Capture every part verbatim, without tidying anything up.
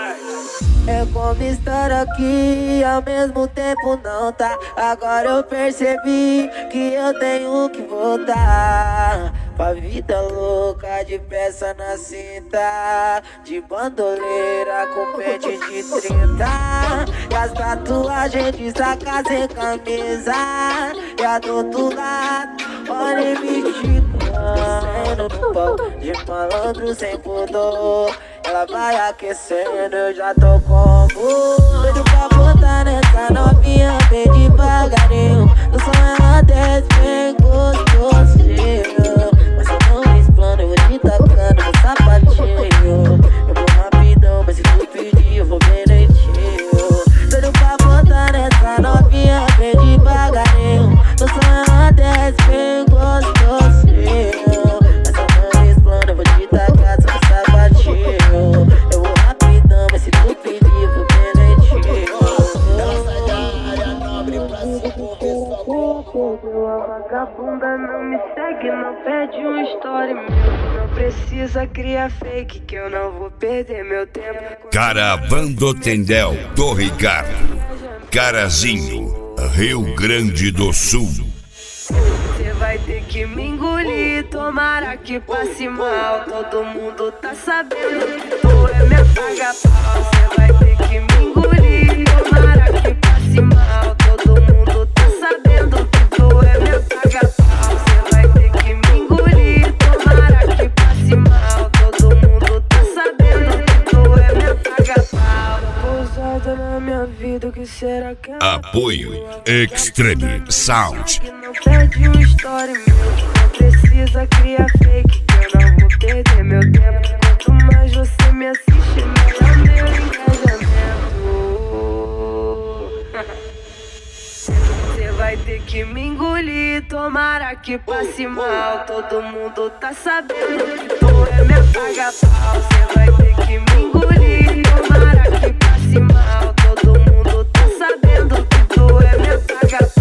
É como estar aqui ao mesmo tempo não tá. Agora eu percebi que eu tenho que voltar pra vida louca de peça na cinta, de bandoleira com pente de trinta, e as tatuagens de saca sem camisa, e a do outro lado, olha mexicano no pau, de malandro sem pudor. Ela vai aquecendo, eu já tô como doido pra botar nessa novinha bem devagarinho. Eu sou ela desce bem gostosinho, mas eu não explano, eu vou te tacando no sapatinho. Eu vou rapidão, mas se tu pedir eu vou bem lentinho. Doido pra botar nessa novinha bem devagarinho. Eu sou ela desce bem gostosinho, mas eu não explano, eu vou te tacar só no sapatinho. Eu vou rapidão, mas se tu pedir eu vou bem lentinho. Ela sai da área nobre pra se envolver só com A vagabunda não me segue, não pede um story meu. Não precisa criar fake que eu não vou perder meu tempo. Caravana Tendel do Ricardo, Carazinho, Rio Grande do Sul. Você vai ter que me engolir, tomara que passe mal. Todo mundo tá sabendo que tu é minha paga-pau. Você vai ter que me engolir, tomara que passe mal. Todo mundo tá sabendo que tu é minha paga-pau. Você vai ter que me engolir, tomara que passe mal. Todo mundo tá sabendo que tu é minha paga-pau. Pousada na minha vida, o que será que é? Apoio Extreme Sound. Não pede um story meu, não precisa criar fake que eu não vou perder meu tempo. Quanto mais você me assiste, melhor meu engajamento. Você vai ter que me engolir, tomara que passe mal. Todo mundo tá sabendo que tu é minha paga-pau. Você vai ter que me engolir, tomara que passe mal. Todo mundo tá sabendo que tu é minha paga-pau.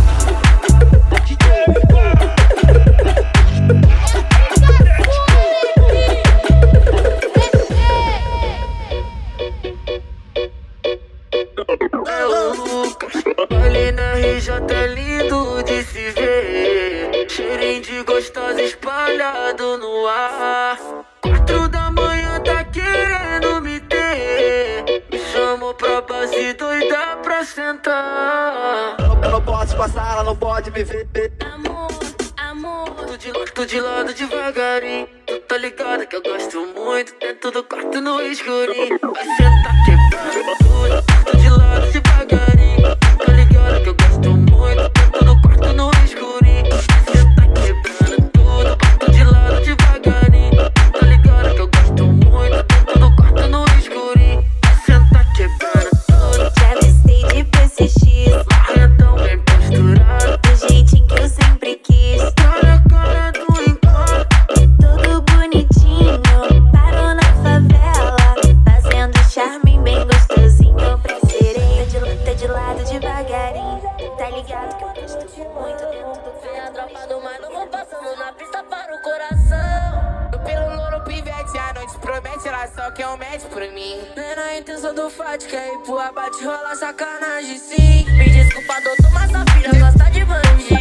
Ali na R J é lindo de se ver, cheirinho de gostosa espalhado no ar. Quatro da manhã tá querendo me ter, me chamou pra base doida pra sentar. Eu não posso passar, ela não pode me ver. Amor, amor, tô de, tô de lado devagarinho. Tu tá ligado que eu gosto muito, dentro do quarto no escurinho. Vai sentar quebrando tudo, tô de lado devagarinho. Tá ligado que eu gosto muito, dentro do quarto no escurinho. Vai sentar quebrando tudo, tô de lado devagarinho. Tá ligado que eu gosto muito, dentro do quarto no escurinho. Vai sentar quebrando tudo. Já listei de P C X, Então bem posturado, do jeitinho que eu sempre quis. tá na cara do encontro. Todo bonitinho, parou na favela, fazendo charme bem gostosinho pra sereia. De, tá de lado devagarinho, tá ligado que eu gosto muito dentro do Vem a tropa do mano, vou passando na pista para o coração. Eu pelo louro pivete, a noite promete, ela só quer um match por mim. Nem na intenção do fight, quer ir pro abate, rola sacanagem sim. Me desculpa, doutor, mas a filha gosta de bandido.